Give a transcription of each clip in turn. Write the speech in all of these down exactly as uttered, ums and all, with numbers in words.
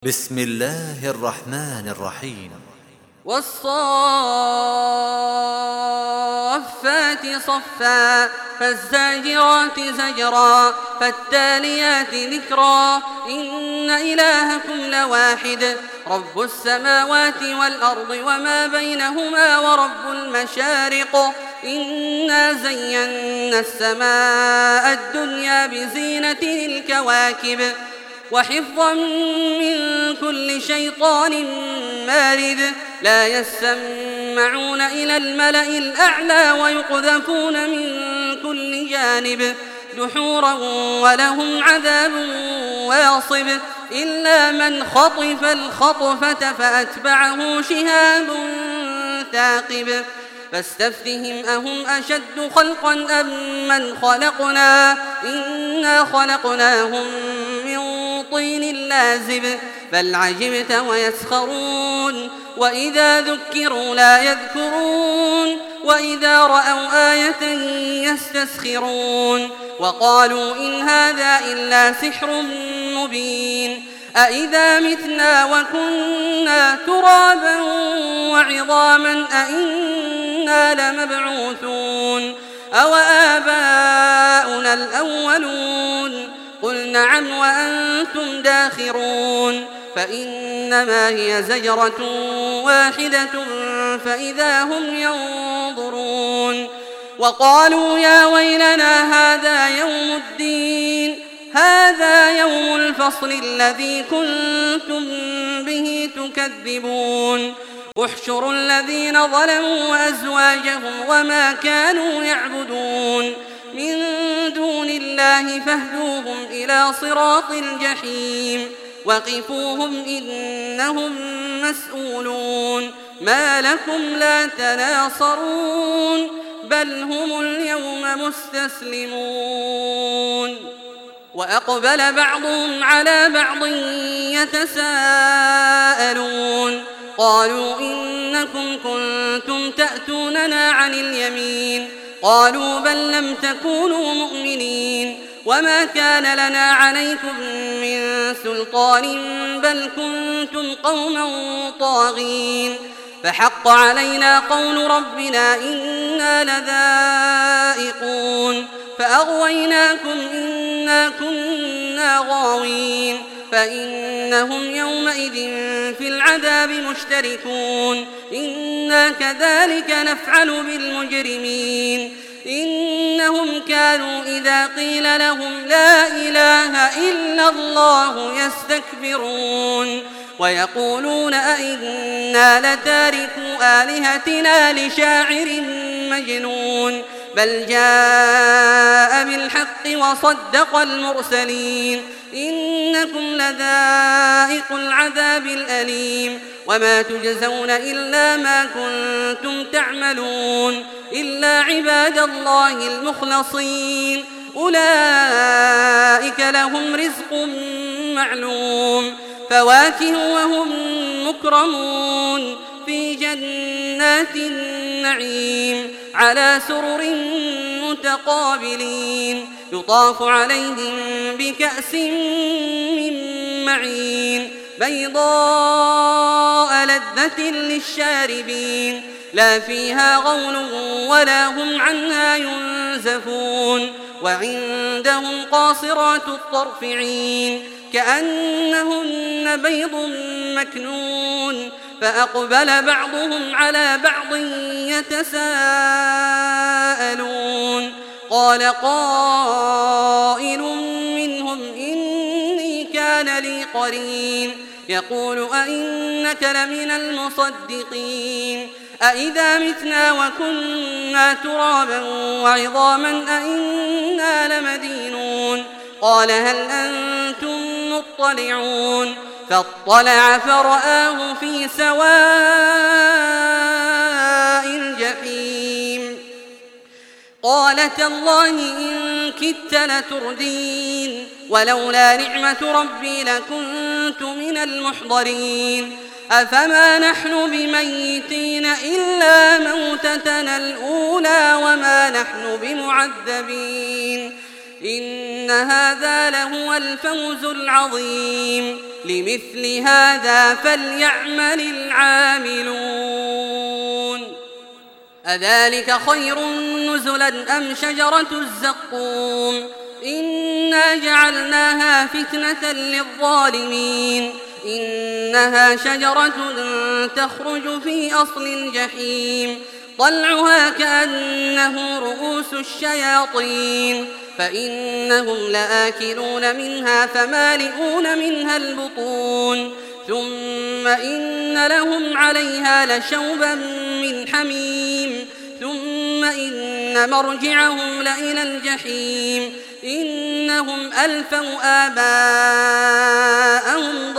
بسم الله الرحمن الرحيم. والصافات صفا فالزاجرات زجرا فالتاليات ذكرا إن إلهكم لواحد رب السماوات والأرض وما بينهما ورب المشارق إنا زينا السماء الدنيا بزينة الكواكب وحفظا من كل شيطان مارد لا يسمعون إلى الملأ الأعلى ويقذفون من كل جانب دحورا ولهم عذاب واصب إلا من خطف الخطفة فأتبعه شهاب ثاقب فاستفتهم أهم أشد خلقا أم من خلقنا إنا خلقناهم من طين لازب بل عجبت ويسخرون وإذا ذكروا لا يذكرون وإذا رأوا آية يستسخرون وقالوا إن هذا إلا سحر مبين أإذا متنا وكنا ترابا وعظاما أإنا لمبعوثون أو آباؤنا الأولون قل نعم وأنتم داخرون فإنما هي زجرة واحدة فإذا هم ينظرون وقالوا يا ويلنا هذا يوم الدين هذا يوم الفصل الذي كنتم به تكذبون احشروا الذين ظلموا وأزواجهم وما كانوا يعبدون من دون الله فاهدوهم إلى صراط الجحيم وقفوهم إنهم مسؤولون ما لكم لا تناصرون بل هم اليوم مستسلمون وأقبل بعضهم على بعض يتساءلون قالوا إنكم كنتم تأتوننا عن اليمين قالوا بل لم تكونوا مؤمنين وما كان لنا عليكم من سلطان بل كنتم قوما طاغين فحق علينا قول ربنا إنا لذائقون فأغويناكم إنا كنا غاوين فإنهم يومئذ في العذاب مشتركون إنا كذلك نفعل بالمجرمين إنهم كانوا إذا قيل لهم لا إله إلا الله يستكبرون ويقولون أئنا لتاركوا آلهتنا لشاعر مجنون بل جاء بالحق وصدق المرسلين إنكم لذائق العذاب الأليم وما تجزون إلا ما كنتم تعملون إلا عباد الله المخلصين أولئك لهم رزق معلوم فواكه وهم مكرمون في جنات النعيم على سرر متقابلين يطاف عليهم بكأس من معين بيضاء لذة للشاربين لا فيها غول ولا هم عنها ينزفون وعندهم قاصرات الطرف عين كأنهن بيض مكنون فأقبل بعضهم على بعض يتساءلون قال قائل منهم إني كان لي قرين يقول أئنك لمن المصدقين أئذا متنا وكنا ترابا وعظاما أئنا لمدينون قال هل أنتم مطلعون فاطلع فرآه في سواء الجحيم قال تالله إن كدت لتردين ولولا نعمة ربي لكنت من المحضرين أفما نحن بميتين إلا موتتنا الأولى وما نحن بمعذبين إن هذا لهو الفوز العظيم لمثل هذا فليعمل العاملون أذلك خير نزلا أم شجرة الزقوم إنا جعلناها فتنة للظالمين إنها شجرة تخرج في أصل الجحيم طلعها كأنه رؤوس الشياطين فإنهم لآكلون منها فمالئون منها البطون ثم إن لهم عليها لشوبا من حميم ثم إن مرجعهم لإلى الجحيم إنهم ألفوا آباءهم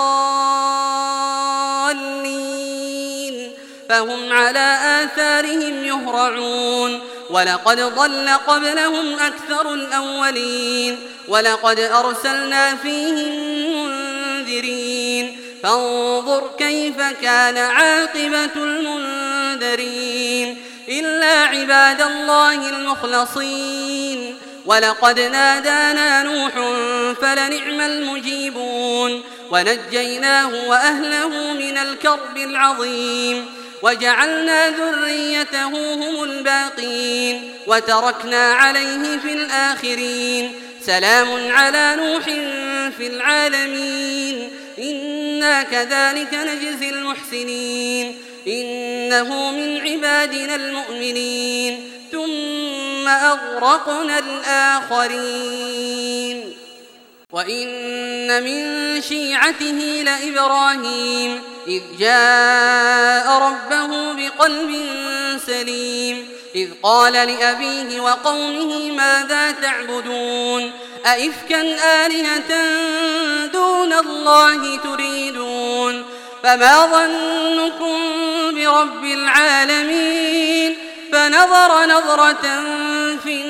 ضالين فهم على آثارهم يهرعون ولقد ضل قبلهم أكثر الأولين ولقد أرسلنا فيهم منذرين فانظر كيف كان عاقبة المنذرين إلا عباد الله المخلصين ولقد نادانا نوح فلنعم المجيبون ونجيناه وأهله من الكرب العظيم وجعلنا ذريته هم الباقين وتركنا عليه في الآخرين سلام على نوح في العالمين إنا كذلك نجزي المحسنين إنه من عبادنا المؤمنين ثم أغرقنا الآخرين وإن من شيعته لإبراهيم إذ جاء ربه بقلب سليم إذ قال لأبيه وقومه ماذا تعبدون أئفكا آلهة دون الله تريدون فما ظنكم برب العالمين فنظر نظرة في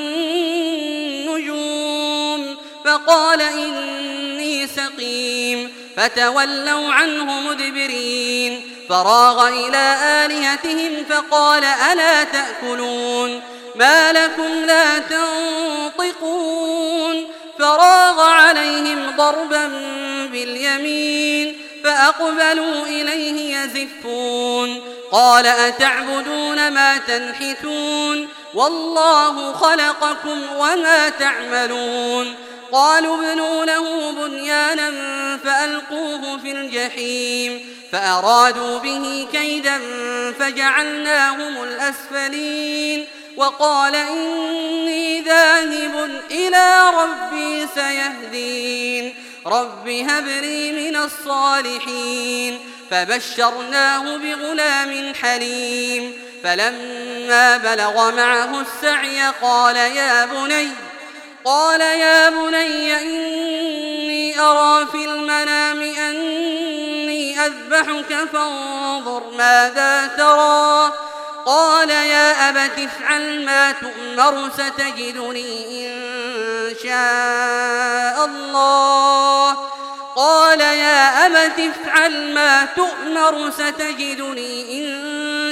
النجوم فقال إني سقيم فتولوا عنه مدبرين فراغ إلى آلهتهم فقال ألا تأكلون ما لكم لا تنطقون فراغ عليهم ضربا باليمين فأقبلوا إليه يزفون قال أتعبدون ما تنحتون والله خلقكم وما تعملون قالوا ابنوا له بنيانا فألقوه في الجحيم فأرادوا به كيدا فجعلناهم الأسفلين وقال إني ذاهب إلى ربي سيهدين رب هب لي من الصالحين فبشرناه بغلام حليم فلما بلغ معه السعي قال يا بني قال يا بني إني أرى في المنام أني أذبحك فانظر ماذا ترى قال يا أبت افعل ما تؤمر ستجدني إن شاء الله قال يا أبت افعل ما تؤمر ستجدني إن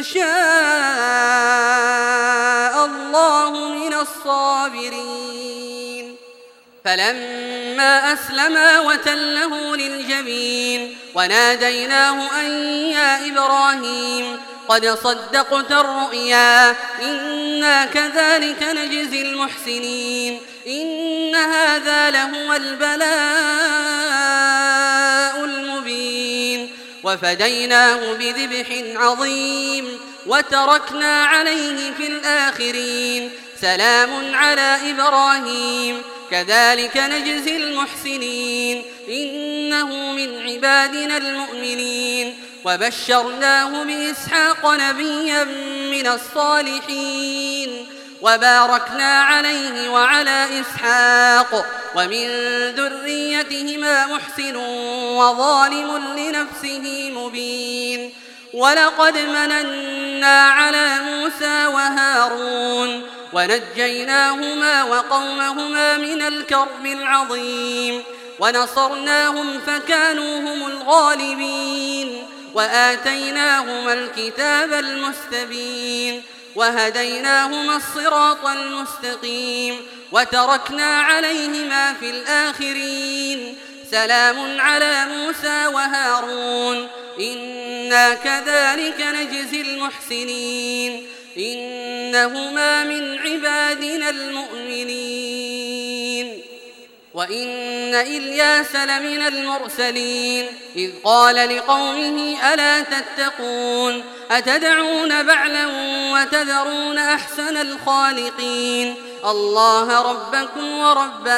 شاء الله من الصابرين فلما أسلما وتله للجبين وناديناه أن يا إبراهيم قد صدقت الرؤيا إنا كذلك نجزي المحسنين إن هذا لهو البلاء المبين وفديناه بذبح عظيم وتركنا عليه في الآخرين سلام على إبراهيم كذلك نجزي المحسنين إنه من عبادنا المؤمنين وبشرناه بإسحاق نبيا من الصالحين وباركنا عليه وعلى إسحاق ومن ذريتهما محسن وظالم لنفسه مبين ولقد مننا على موسى وهارون ونجيناهما وقومهما من الكرب العظيم ونصرناهم فكانوا هم الغالبين وآتيناهما الكتاب المستبين وهديناهما الصراط المستقيم وتركنا عليهما في الآخرين سلام على موسى وهارون إنا كذلك نجزي المحسنين إنهما من عبادنا المؤمنين وإن إلياس لمن المرسلين إذ قال لقومه ألا تتقون أتدعون بعلا وتذرون أحسن الخالقين الله ربكم ورب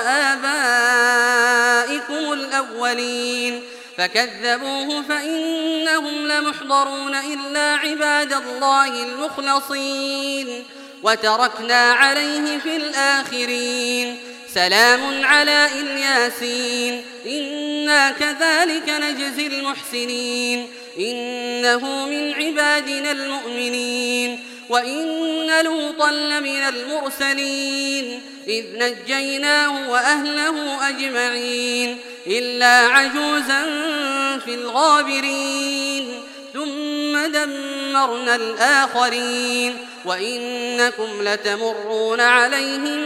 آبائكم الأولين فكذبوه فإنهم لمحضرون إلا عباد الله المخلصين وتركنا عليه في الآخرين سلام على إلياسين إنا كذلك نجزي المحسنين إنه من عبادنا المؤمنين وإن لوطا لمن المرسلين إذ نجيناه وأهله أجمعين إلا عجوزا في الغابرين ثم دمرنا الآخرين وإنكم لتمرون عليهم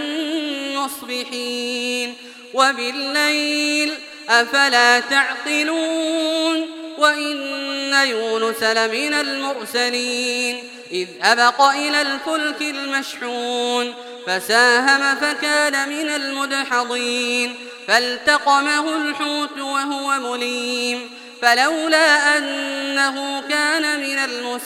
مصبحين وبالليل أفلا تعقلون وإن يونس لمن المرسلين إذ أبق إلى الفلك المشحون فساهم فكان من المدحضين فالتقمه الحوت وهو مليم فلولا أنه كان من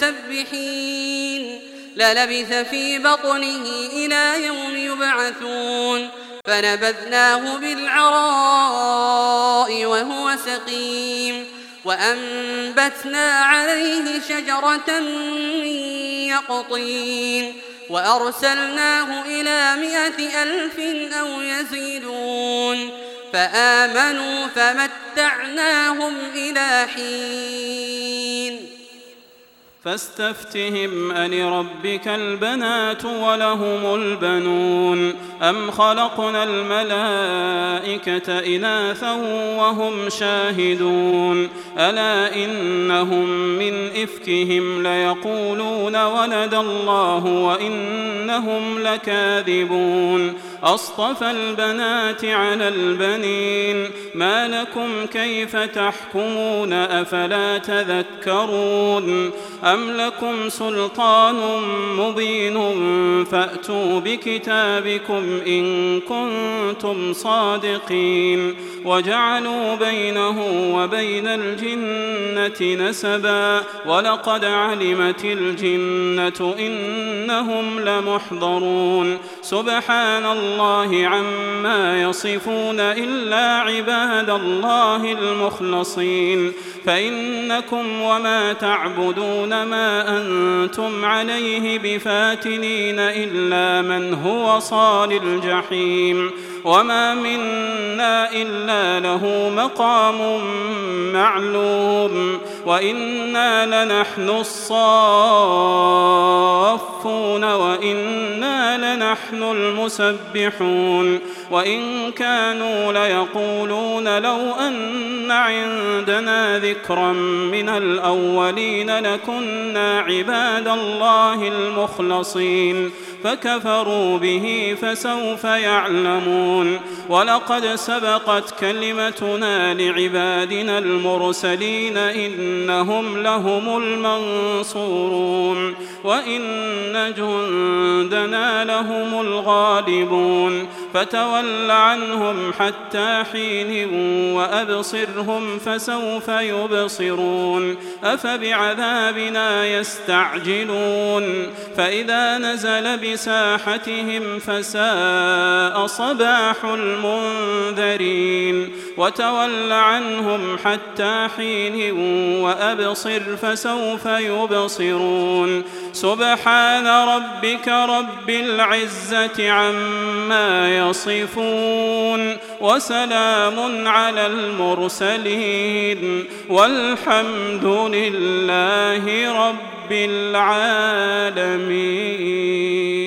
المسبحين للبث في بطنه إلى يوم يبعثون فنبذناه بالعراء وهو سقيم وأنبتنا عليه شجرة من يقطين وأرسلناه إلى مائة ألف أو يزيدون فآمنوا فمتعناهم إلى حين فاستفتهم ألربك البنات ولهم البنون أم خلقنا الملائكة إناثا وهم شاهدون ألا إنهم من إفكهم ليقولون ولد الله وإنهم لكاذبون أصطفى البنات على البنين ما لكم كيف تحكمون أفلا تذكرون أم لكم سلطان مبين فأتوا بكتابكم إن كنتم صادقين وجعلوا بينه وبين الجنة نسبا ولقد علمت الجنة إنهم لمحضرون سبحان الله عما يصفون إلا عباد الله المخلصين فإنكم وما تعبدون ما أنتم عليه بفاتنين إلا من هو صال الجحيم وما منا إلا له مقام معلوم وإنا لنحن الصافون وإنا لنحن المسبحون وإن كانوا ليقولون لو أن عندنا ذكرا من الأولين لكنا عباد الله المخلصين فكفروا به فسوف يعلمون ولقد سبقت كلمتنا لعبادنا المرسلين إنهم لهم المنصورون وإن جندنا لهم الغالبون فتول عنهم حتى حين وأبصرهم فسوف يبصرون أفبعذابنا يستعجلون فإذا نزل بساحتهم فساء صباح المنذرين وتول عنهم حتى حين وأبصر فسوف يبصرون سبحان ربك رب العزة عما يصفون وسلام على المرسلين والحمد لله رب العالمين.